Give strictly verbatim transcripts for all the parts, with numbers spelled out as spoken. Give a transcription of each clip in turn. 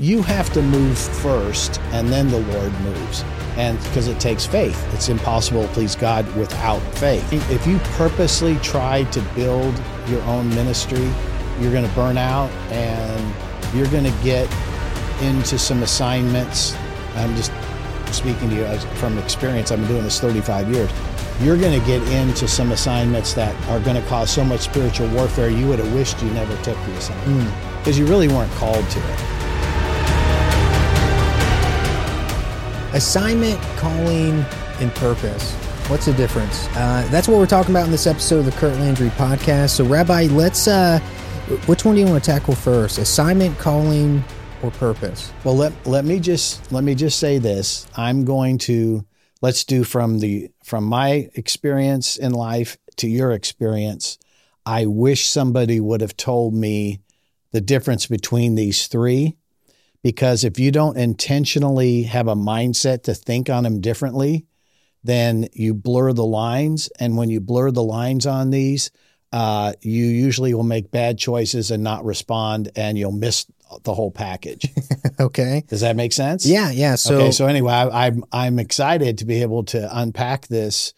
you have to move first, and then the Lord moves. And because it takes faith. It's impossible to please God without faith. If you purposely try to build your own ministry, you're going to burn out, and you're going to get into some assignments. I'm just speaking to you as, from experience. I've been doing this thirty-five years. You're going to get into some assignments that are going to cause so much spiritual warfare you would have wished you never took the assignment because mm. you really weren't called to it. Assignment, calling, and purpose. What's the difference? Uh, that's what we're talking about in this episode of the Kurt Landry Podcast. So, Rabbi, let's. Uh, which one do you want to tackle first? Assignment, calling, or purpose? Well, let let me just let me just say this. I'm going to let's do from the from my experience in life to your experience. I wish somebody would have told me the difference between these three. Because if you don't intentionally have a mindset to think on them differently, then you blur the lines. And when you blur the lines on these, uh, you usually will make bad choices and not respond, and you'll miss the whole package. Okay. Does that make sense? Yeah, yeah. So, okay, so anyway, I, I'm I'm excited to be able to unpack this.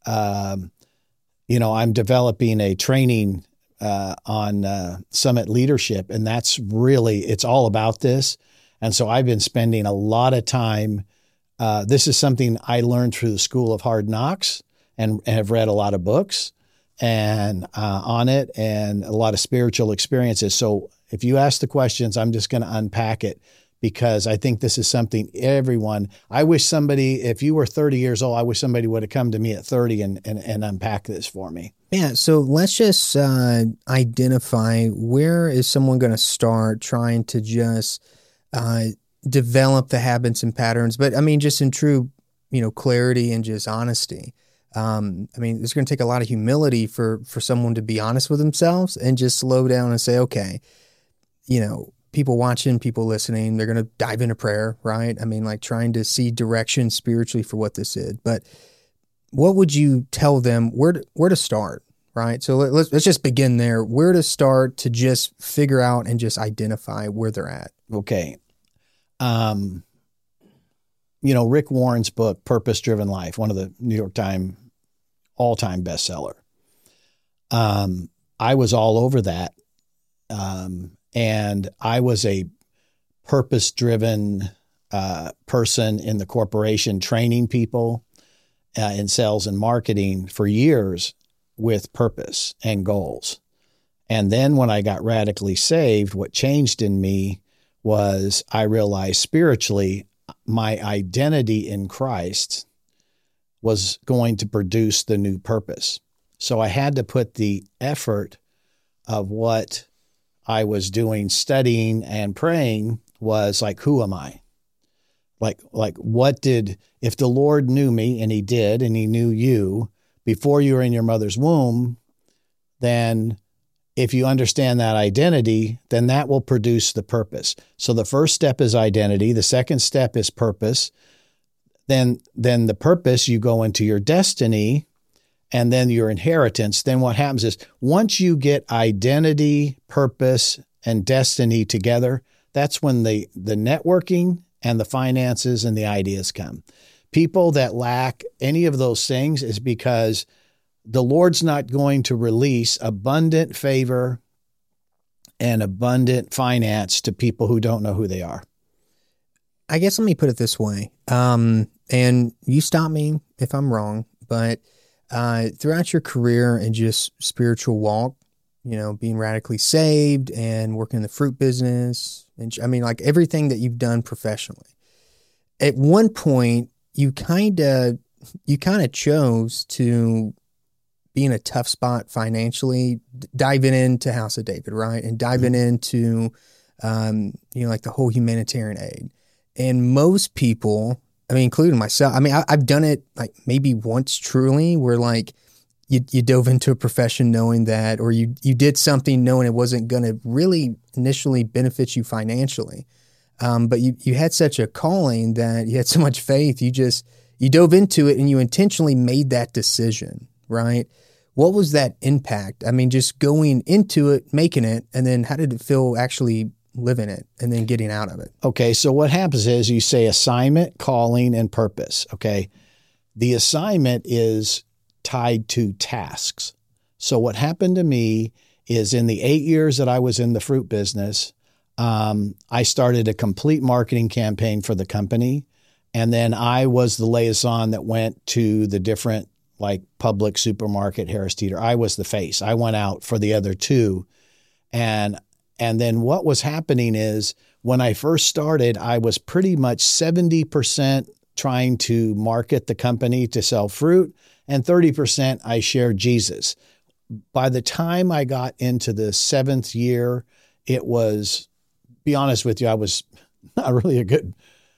Um, you know, I'm developing a training uh, on uh, Summit Leadership, and that's really, it's all about this. And so I've been spending a lot of time. Uh, this is something I learned through the School of Hard Knocks, and, and have read a lot of books and uh, on it, and a lot of spiritual experiences. So if you ask the questions, I'm just going to unpack it, because I think this is something everyone, I wish somebody, if you were thirty years old, I wish somebody would have come to me at thirty and, and, and unpack this for me. Yeah. So let's just uh, identify, where is someone going to start trying to just Uh, develop the habits and patterns, but I mean, just in true, you know, clarity and just honesty. Um, I mean, it's going to take a lot of humility for, for someone to be honest with themselves and just slow down and say, okay, you know, people watching, people listening, they're going to dive into prayer, right? I mean, like trying to see direction spiritually for what this is. But what would you tell them where to, where to start, right? So let, let's, let's just begin there. Where to start to just figure out and just identify where they're at. Okay. Um, you know, Rick Warren's book, Purpose Driven Life, one of the New York Times all-time bestseller. Um, I was all over that. Um, and I was a purpose-driven uh, person in the corporation, training people uh, in sales and marketing for years with purpose and goals. And then when I got radically saved, what changed in me was I realized spiritually my identity in Christ was going to produce the new purpose. So I had to put the effort of what I was doing, studying and praying, was like, who am I? Like, like what did, if the Lord knew me, and he did, and he knew you before you were in your mother's womb, then if you understand that identity, then that will produce the purpose. So the first step is identity. The second step is purpose. Then, then the purpose, you go into your destiny, and then your inheritance. Then what happens is, once you get identity, purpose, and destiny together, that's when the, the networking and the finances and the ideas come. People that lack any of those things is because the Lord's not going to release abundant favor and abundant finance to people who don't know who they are. I guess let me put it this way. Um, and you stop me if I'm wrong, but uh, throughout your career and just spiritual walk, you know, being radically saved and working in the fruit business, and I mean, like everything that you've done professionally, at one point you kind of, you kind of chose to be in a tough spot financially, diving into House of David, right? And diving mm-hmm. into, um, you know, like the whole humanitarian aid. And most people, I mean, including myself, I mean, I, I've done it like maybe once truly, where like you, you dove into a profession knowing that, or you, you did something knowing it wasn't going to really initially benefit you financially. Um, but you, you had such a calling that you had so much faith, you just, you dove into it and you intentionally made that decision, right? What was that impact? I mean, just going into it, making it, and then how did it feel actually living it and then getting out of it. Okay. So what happens is you say assignment, calling, and purpose. Okay. The assignment is tied to tasks. So what happened to me is in the eight years that I was in the fruit business, um, I started a complete marketing campaign for the company. And then I was the liaison that went to the different like Publix, Supermarket, Harris Teeter. I was the face. I went out for the other two. And, and then what was happening is when I first started, I was pretty much seventy percent trying to market the company to sell fruit, and thirty percent I shared Jesus. By the time I got into the seventh year, it was, be honest with you, I was not really a good,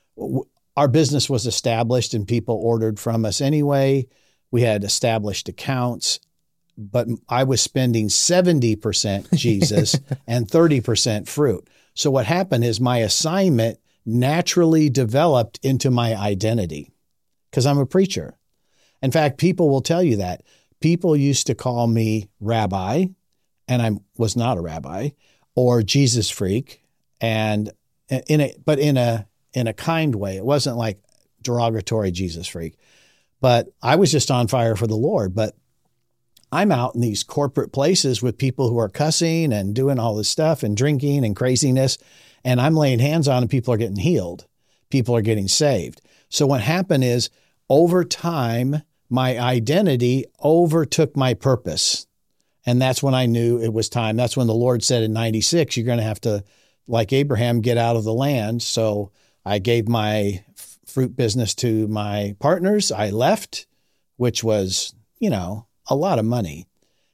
our business was established and people ordered from us anyway. We had established accounts, but I was spending seventy percent Jesus and thirty percent fruit. So what happened is my assignment naturally developed into my identity because I'm a preacher. In fact, people will tell you that. People used to call me rabbi, and I was not a rabbi, or Jesus freak, and in a but in a in a kind way. It wasn't like derogatory Jesus freak, but I was just on fire for the Lord. But I'm out in these corporate places with people who are cussing and doing all this stuff and drinking and craziness, and I'm laying hands on and people are getting healed. People are getting saved. So what happened is over time, my identity overtook my purpose. And that's when I knew it was time. That's when the Lord said in ninety-six, you're going to have to, like Abraham, get out of the land. So I gave my f- fruit business to my partners. I left, which was, you know, a lot of money.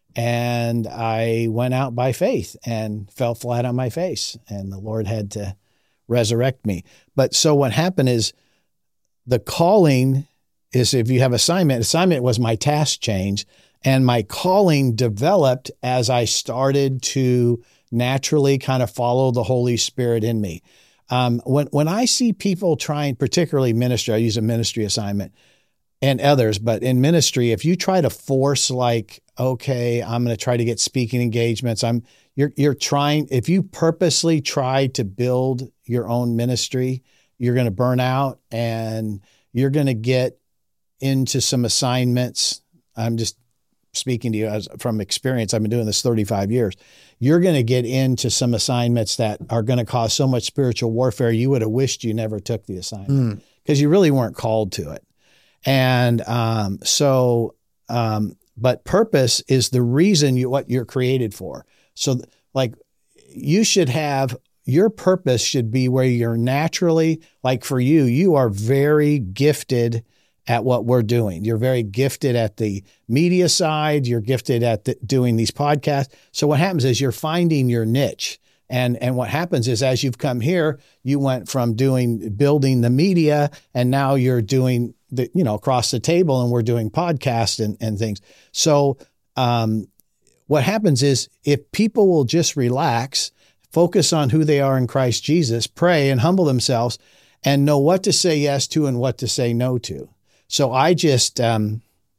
And I went out by faith and fell flat on my face. And the Lord had to resurrect me. But so what happened is the calling is if you have assignment, assignment was my task change, and my calling developed as I started to naturally kind of follow the Holy Spirit in me. Um, when, when I see people trying, particularly ministry, I use a ministry assignment and others, but in ministry, if you try to force like, okay, I'm going to try to get speaking engagements, I'm, you're, you're trying, if you purposely try to build your own ministry, you're going to burn out and you're going to get into some assignments. I'm just speaking to you as from experience. I've been doing this thirty-five years. You're going to get into some assignments that are going to cause so much spiritual warfare. You would have wished you never took the assignment because mm. you really weren't called to it. And um, so, um, but purpose is the reason you, what you're created for. So like you should have, your purpose should be where you're naturally, like for you, you are very gifted at what we're doing. You're very gifted at the media side. You're gifted at the, doing these podcasts. So what happens is you're finding your niche. And, and what happens is as you've come here, you went from doing, building the media, and now you're doing the, you know, across the table, and we're doing podcasts and, and things. So um, what happens is if people will just relax, focus on who they are in Christ Jesus, pray and humble themselves and know what to say yes to and what to say no to. So I just, um,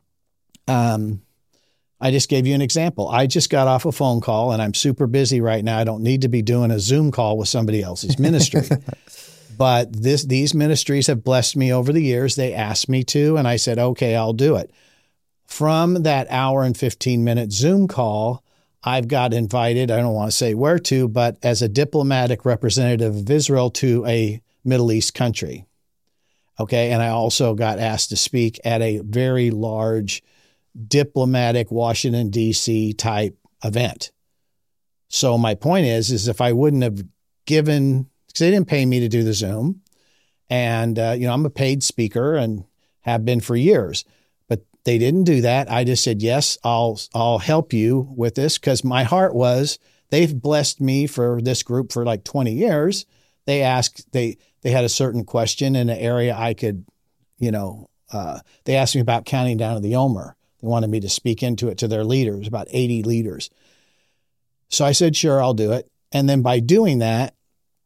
um, I just gave you an example. I just got off a phone call and I'm super busy right now. I don't need to be doing a Zoom call with somebody else's ministry, but this, these ministries have blessed me over the years. They asked me to, and I said, okay, I'll do it. From that hour and fifteen minute Zoom call, I've got invited, I don't want to say where to, but as a diplomatic representative of Israel to a Middle East country. Okay. And I also got asked to speak at a very large diplomatic Washington, D C type event. So my point is, is if I wouldn't have given, because they didn't pay me to do the Zoom, and, uh, you know, I'm a paid speaker and have been for years, but they didn't do that. I just said, yes, I'll, I'll help you with this, because my heart was, they've blessed me for this group for like twenty years. They asked, they, they had a certain question in an area I could, you know, uh, they asked me about counting down to the Omer. They wanted me to speak into it to their leaders, about eighty leaders. So I said, sure, I'll do it. And then by doing that,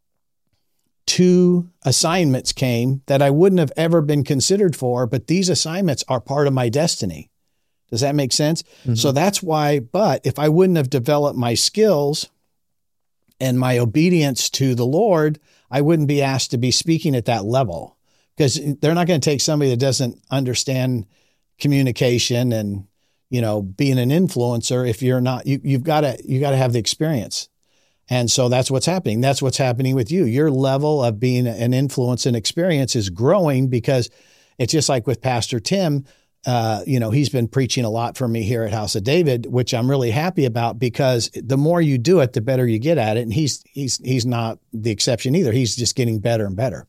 two assignments came that I wouldn't have ever been considered for, but these assignments are part of my destiny. Does that make sense? Mm-hmm. So that's why, but if I wouldn't have developed my skills and my obedience to the Lord, I wouldn't be asked to be speaking at that level, because they're not going to take somebody that doesn't understand communication and, you know, being an influencer. If you're not, you, you've got to, you got to have the experience. And so that's what's happening. That's what's happening with you. Your level of being an influence and experience is growing, because it's just like with Pastor Tim. Uh, you know, he's been preaching a lot for me here at House of David, which I'm really happy about, because the more you do it, the better you get at it. And he's he's he's not the exception either. He's just getting better and better.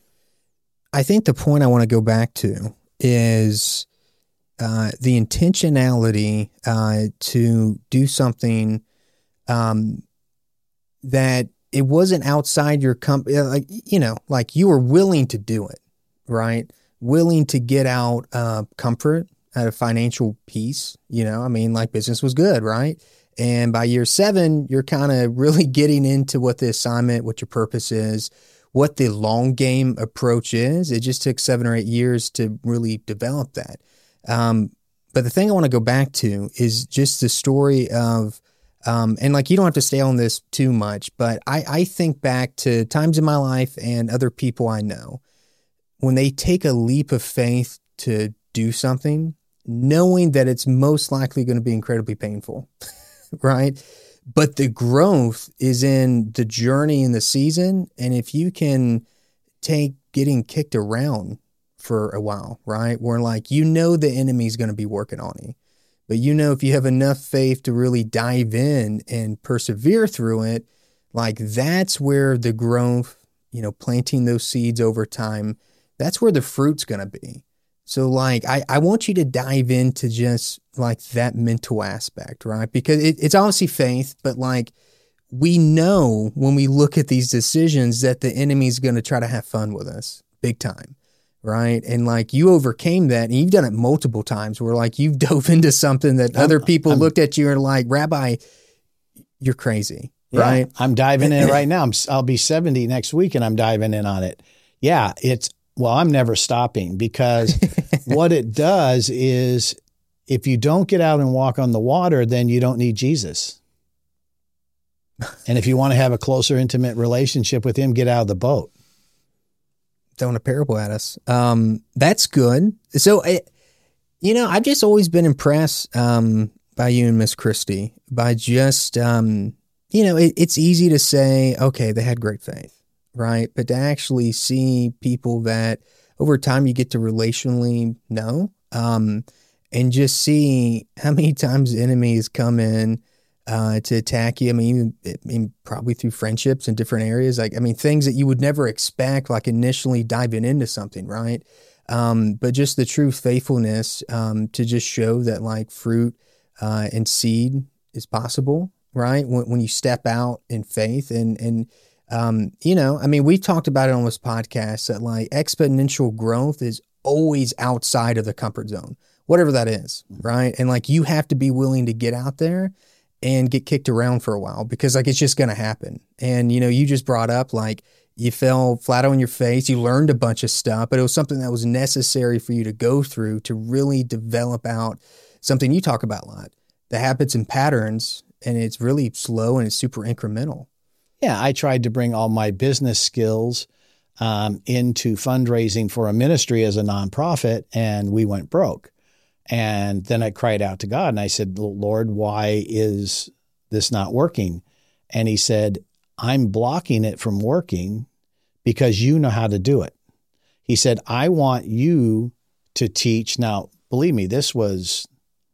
I think the point I want to go back to is uh, the intentionality uh, to do something um, that it wasn't outside your company. Like, you know, like you were willing to do it, right? Willing to get out uh, comfort, out of financial peace. You know, I mean, like business was good, right? And by year seven, you're kind of really getting into what the assignment, what your purpose is, what the long game approach is. It just took seven or eight years to really develop that. Um, but the thing I want to go back to is just the story of, um, and like you don't have to stay on this too much, but I, I think back to times in my life and other people I know, when they take a leap of faith to do something, knowing that it's most likely going to be incredibly painful, right? But the growth is in the journey and the season. And if you can take getting kicked around for a while, right? Where like, you know, the enemy's going to be working on you, but you know, if you have enough faith to really dive in and persevere through it, like that's where the growth, you know, planting those seeds over time, that's where the fruit's going to be. So like, I, I want you to dive into just like that mental aspect, right? Because it, it's obviously faith, but like we know when we look at these decisions that the enemy's going to try to have fun with us big time, right? And like you overcame that, and you've done it multiple times where like you've dove into something that I'm, other people I'm, looked at you and like, Rabbi, you're crazy, yeah, right? I'm diving in right now. I'm, I'll be seventy next week and I'm diving in on it. Yeah, it's, well, I'm never stopping, because what it does is if you don't get out and walk on the water, then you don't need Jesus. And if you want to have a closer, intimate relationship with him, get out of the boat. Throwing a parable at us. Um, that's good. So, it, you know, I've just always been impressed um, by you and Miss Christie, by just, um, you know, it, it's easy to say, okay, they had great faith. Right. But to actually see people that over time you get to relationally know, um, and just see how many times the enemy has come in uh, to attack you. I mean, I mean, probably through friendships in different areas. Like, I mean, things that you would never expect, like initially diving into something. Right. Um, but just the true faithfulness um, to just show that like fruit uh, and seed is possible. Right. When, when you step out in faith and, and, Um, you know, I mean, we talked about it on this podcast that like exponential growth is always outside of the comfort zone, whatever that is, right? And like you have to be willing to get out there and get kicked around for a while, because like it's just going to happen. And, you know, you just brought up like you fell flat on your face, you learned a bunch of stuff, but it was something that was necessary for you to go through to really develop out something you talk about a lot, the habits and patterns, and it's really slow and it's super incremental. Yeah, I tried to bring all my business skills um, into fundraising for a ministry as a nonprofit, and we went broke. And then I cried out to God, and I said, Lord, why is this not working? And he said, I'm blocking it from working because you know how to do it. He said, I want you to teach. Now, believe me, this was,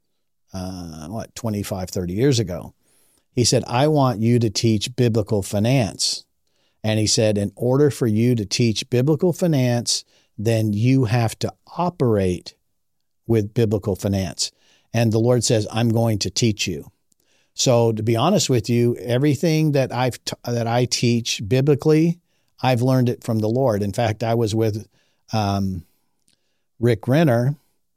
uh, what, twenty-five, thirty years ago. He said, I want you to teach biblical finance. And he said, in order for you to teach biblical finance, then you have to operate with biblical finance. And the Lord says, I'm going to teach you. So to be honest with you, everything that I've t- that I teach biblically, I've learned it from the Lord. In fact, I was with um, Rick Renner,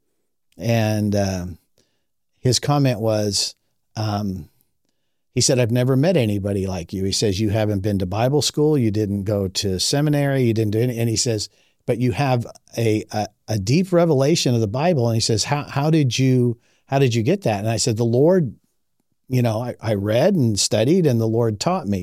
and uh, his comment was, um, he said, I've never met anybody like you. He says, you haven't been to Bible school. You didn't go to seminary. You didn't do any. And he says, but you have a, a, a deep revelation of the Bible. And he says, how, how did you, how did you get that? And I said, the Lord, you know, I, I read and studied and the Lord taught me.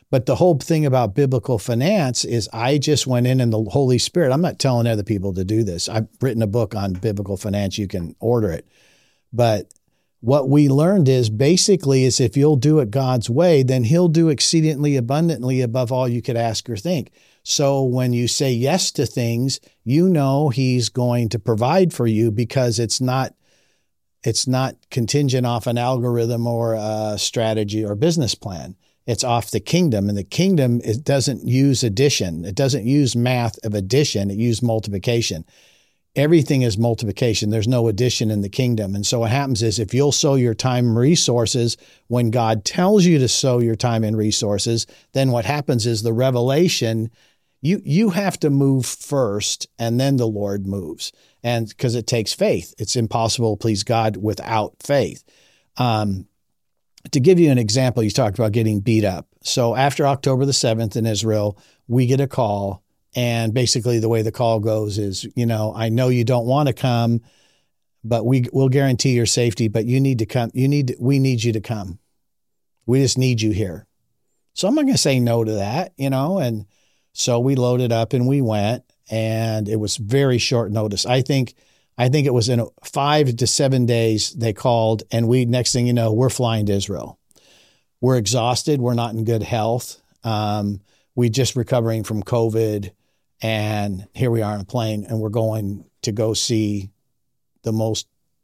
But the whole thing about biblical finance is I just went in and the Holy Spirit, I'm not telling other people to do this. I've written a book on biblical finance. You can order it. But what we learned is basically is if you'll do it God's way, then he'll do exceedingly abundantly above all you could ask or think. So when you say yes to things, you know he's going to provide for you because it's not it's not contingent off an algorithm or a strategy or business plan. It's off the kingdom, and the kingdom it doesn't use addition. It doesn't use math of addition. It uses multiplication. Everything is multiplication. There's no addition in the kingdom. And so what happens is if you'll sow your time and resources when God tells you to sow your time and resources, then what happens is the revelation, you you have to move first and then the Lord moves. And because it takes faith. It's impossible to please God without faith. Um, to give you an example, you talked about getting beat up. So after October the seventh in Israel, we get a call. And basically the way the call goes is, you know, I know you don't want to come, but we will guarantee your safety, but you need to come. You need, to, we need you to come. We just need you here. So I'm not going to say no to that, you know? And so we loaded up and we went, and it was very short notice. I think, I think it was in five to seven days they called, and we, next thing you know, we're flying to Israel. We're exhausted. We're not in good health. Um, we just recovering from COVID. And here we are on a plane, and we're going to go see the most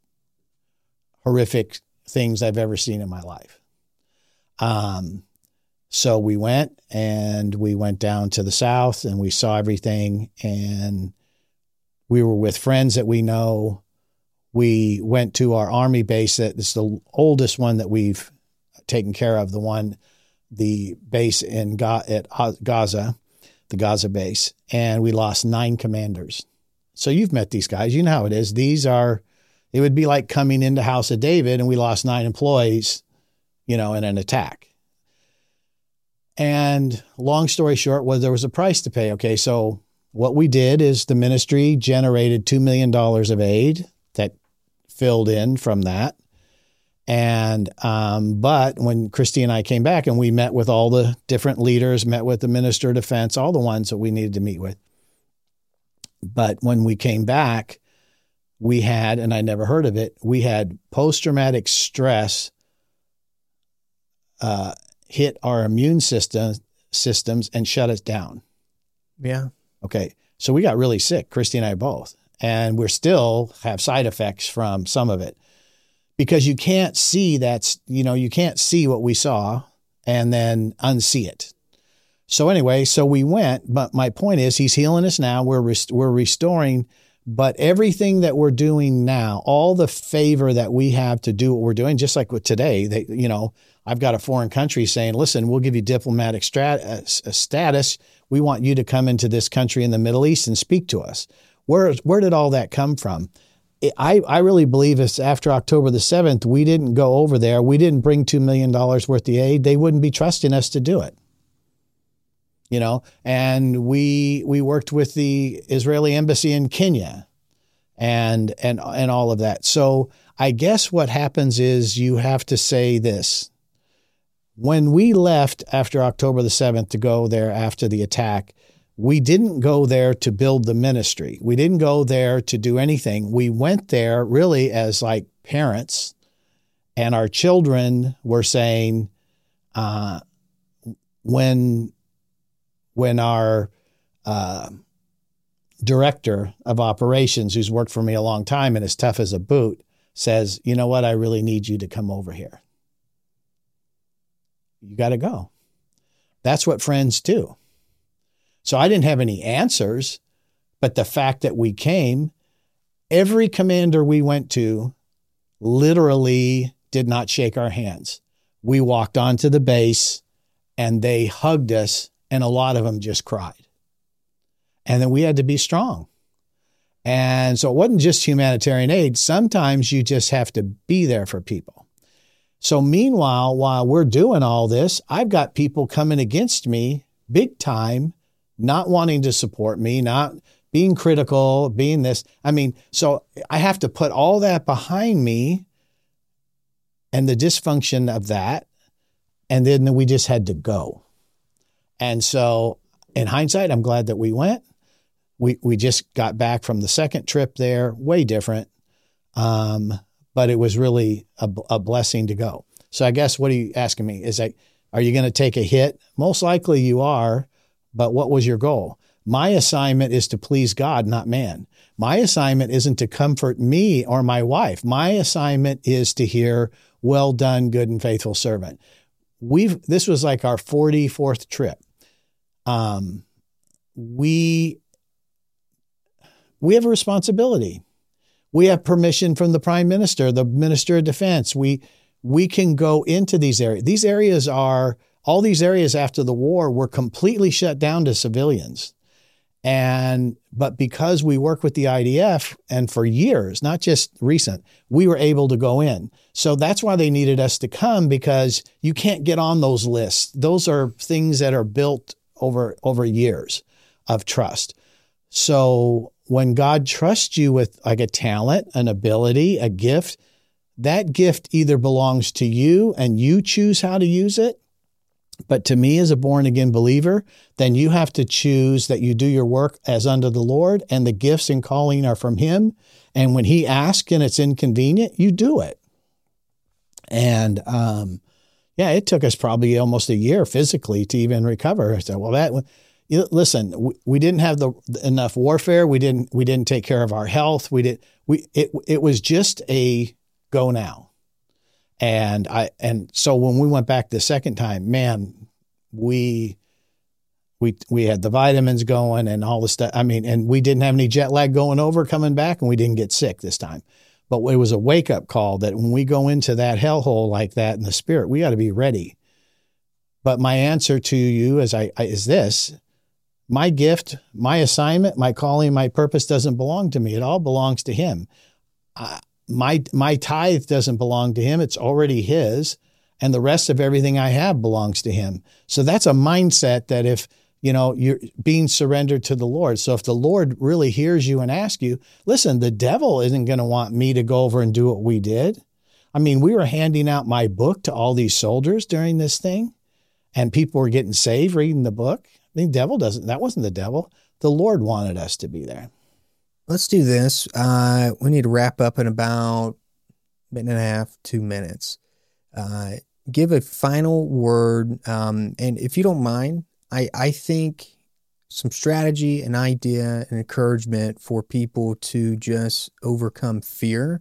horrific things I've ever seen in my life. Um, so we went, and we went down to the south, and we saw everything, and we were with friends that we know. We went to our army base that is the oldest one that we've taken care of, the one, the base in Ga- at Gaza. The Gaza base, and we lost nine commanders. So you've met these guys. You know how it is. These are, it would be like coming into House of David and we lost nine employees, you know, in an attack. And long story short was there was a price to pay. Okay, so what we did is the ministry generated two million dollars of aid that filled in from that. And, um, but when Christy and I came back and we met with all the different leaders, met with the Minister of Defense, all the ones that we needed to meet with. But when we came back, we had, and I never heard of it, we had post-traumatic stress uh, hit our immune system systems and shut us down. Yeah. Okay. So we got really sick, Christy and I both, and we still have side effects from some of it. Because you can't see that's, you know, you can't see what we saw and then unsee it. So anyway, so we went, but my point is he's healing us now. We're, rest- we're restoring, but everything that we're doing now, all the favor that we have to do what we're doing, just like with today, they, you know, I've got a foreign country saying, listen, we'll give you diplomatic strat- uh, status. We want you to come into this country in the Middle East and speak to us. Where, where did all that come from? I, I really believe it's after October the seventh, we didn't go over there. We didn't bring two million dollars worth of aid. They wouldn't be trusting us to do it. You know, and we, we worked with the Israeli embassy in Kenya and, and, and all of that. So I guess what happens is you have to say this. When we left after October the seventh to go there after the attack, we didn't go there to build the ministry. We didn't go there to do anything. We went there really as like parents, and our children were saying, uh, when, when our uh, director of operations, who's worked for me a long time and is tough as a boot, says, you know what, I really need you to come over here. You got to go. That's what friends do. So I didn't have any answers, but the fact that we came, every commander we went to literally did not shake our hands. We walked onto the base and they hugged us, and a lot of them just cried. And then we had to be strong. And so it wasn't just humanitarian aid. Sometimes you just have to be there for people. So meanwhile, while we're doing all this, I've got people coming against me big time, not wanting to support me, not being critical, being this. I mean, so I have to put all that behind me and the dysfunction of that. And then we just had to go. And so in hindsight, I'm glad that we went. We we just got back from the second trip there, way different. Um, but it was really a, a blessing to go. So I guess what are you asking me? Is like, are you going to take a hit? Most likely you are, but what was your goal? My assignment is to please God, not man. My assignment isn't to comfort me or my wife. My assignment is to hear, well done, good and faithful servant. We've, this was like our forty-fourth trip. Um, we, we have a responsibility. We have permission from the Prime Minister, the Minister of Defense. We, we can go into these areas. These areas are, all these areas after the war were completely shut down to civilians. And, but because we work with the I D F and for years, not just recent, we were able to go in. So that's why they needed us to come, because you can't get on those lists. Those are things that are built over, over years of trust. So when God trusts you with like a talent, an ability, a gift, that gift either belongs to you and you choose how to use it. But to me, as a born again believer, then you have to choose that you do your work as unto the Lord, and the gifts and calling are from him. And when he asks and it's inconvenient, you do it. And, um, yeah, it took us probably almost a year physically to even recover. I said, well, that, listen, we, we didn't have the enough warfare. We didn't, we didn't take care of our health. We did, we, it, it was just a go now. And I, and so when we went back the second time, man, we, we, we had the vitamins going and all the stuff. I mean, and we didn't have any jet lag going over, coming back, and we didn't get sick this time. But it was a wake up call that when we go into that hellhole like that in the spirit, we got to be ready. But my answer to you is I, I is this: my gift, my assignment, my calling, my purpose doesn't belong to me. It all belongs to him. I, My my tithe doesn't belong to him. It's already his. And the rest of everything I have belongs to him. So that's a mindset that if, you know, you're being surrendered to the Lord. So if the Lord really hears you and asks you, listen, the devil isn't going to want me to go over and do what we did. I mean, we were handing out my book to all these soldiers during this thing, and people were getting saved reading the book. I mean, the devil doesn't, that wasn't the devil. The Lord wanted us to be there. Let's do this. Uh, we need to wrap up in about a minute and a half, two minutes. Uh, give a final word. Um, and if you don't mind, I, I think some strategy, an idea, an encouragement for people to just overcome fear,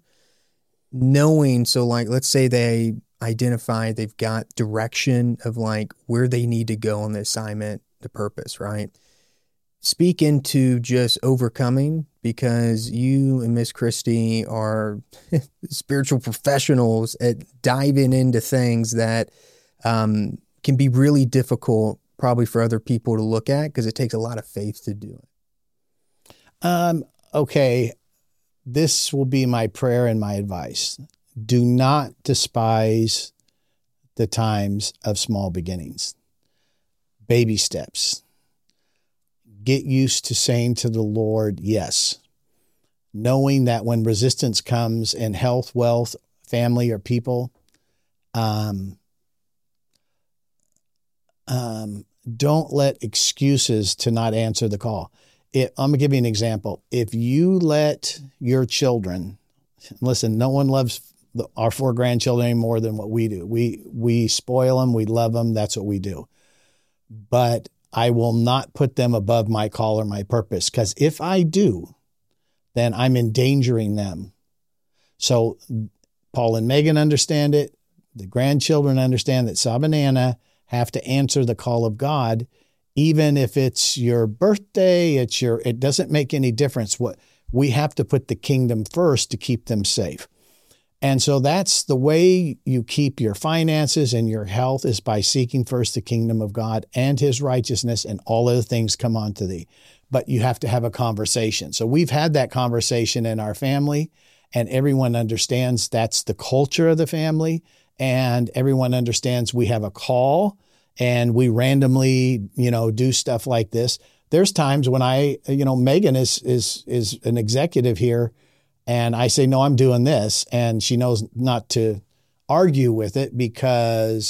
knowing, so like, let's say they identify, they've got direction of like where they need to go on the assignment, the purpose, right? Speak into just overcoming, because you and Miss Christy are spiritual professionals at diving into things that um, can be really difficult probably for other people to look at, because it takes a lot of faith to do it. Um, okay. This will be my prayer and my advice. Do not despise the times of small beginnings. Baby steps. Get used to saying to the Lord, yes, knowing that when resistance comes in health, wealth, family, or people, um, um, don't let excuses to not answer the call. It, I'm going to give you an example. If you let your children, listen, no one loves the, our four grandchildren any more than what we do. We, we spoil them. We love them. That's what we do. But I will not put them above my call or my purpose, because if I do, then I'm endangering them. So Paul and Megan understand it. The grandchildren understand that Sab and Anna have to answer the call of God, even if it's your birthday, it's your, it doesn't make any difference. What we have to put the kingdom first to keep them safe. And so that's the way you keep your finances and your health, is by seeking first the kingdom of God and his righteousness, and all other things come onto thee. But you have to have a conversation. So we've had that conversation in our family, and everyone understands that's the culture of the family, and everyone understands we have a call, and we randomly, you know, do stuff like this. There's times when I, you know, Megan is is is an executive here, and I say, no, I'm doing this. And she knows not to argue with it, because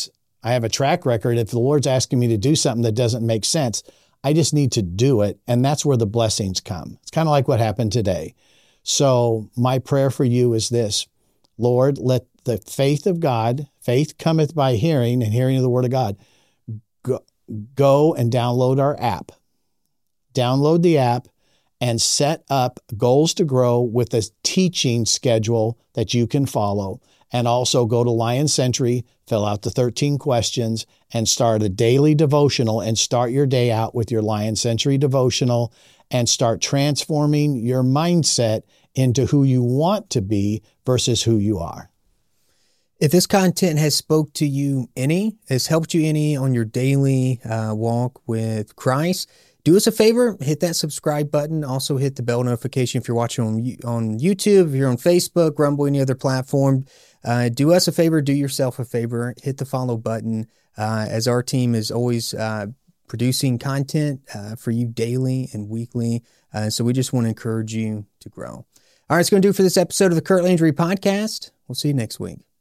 I have a track record. If the Lord's asking me to do something that doesn't make sense, I just need to do it. And that's where the blessings come. It's kind of like what happened today. So my prayer for you is this: Lord, let the faith of God, faith cometh by hearing, and hearing of the word of God. Go, go and download our app. Download the app and set up Goals to Grow with a teaching schedule that you can follow. And also go to Lion Century, fill out the thirteen questions, and start a daily devotional, and start your day out with your Lion Century devotional, and start transforming your mindset into who you want to be versus who you are. If this content has spoke to you any, has helped you any on your daily uh, walk with Christ, do us a favor, hit that subscribe button. Also hit the bell notification if you're watching on, on YouTube, if you're on Facebook, Rumble, any other platform. Uh, do us a favor, do yourself a favor, hit the follow button, uh, as our team is always uh, producing content uh, for you daily and weekly. Uh, so we just want to encourage you to grow. All right, it's going to do it for this episode of the Kurt Landry Podcast. We'll see you next week.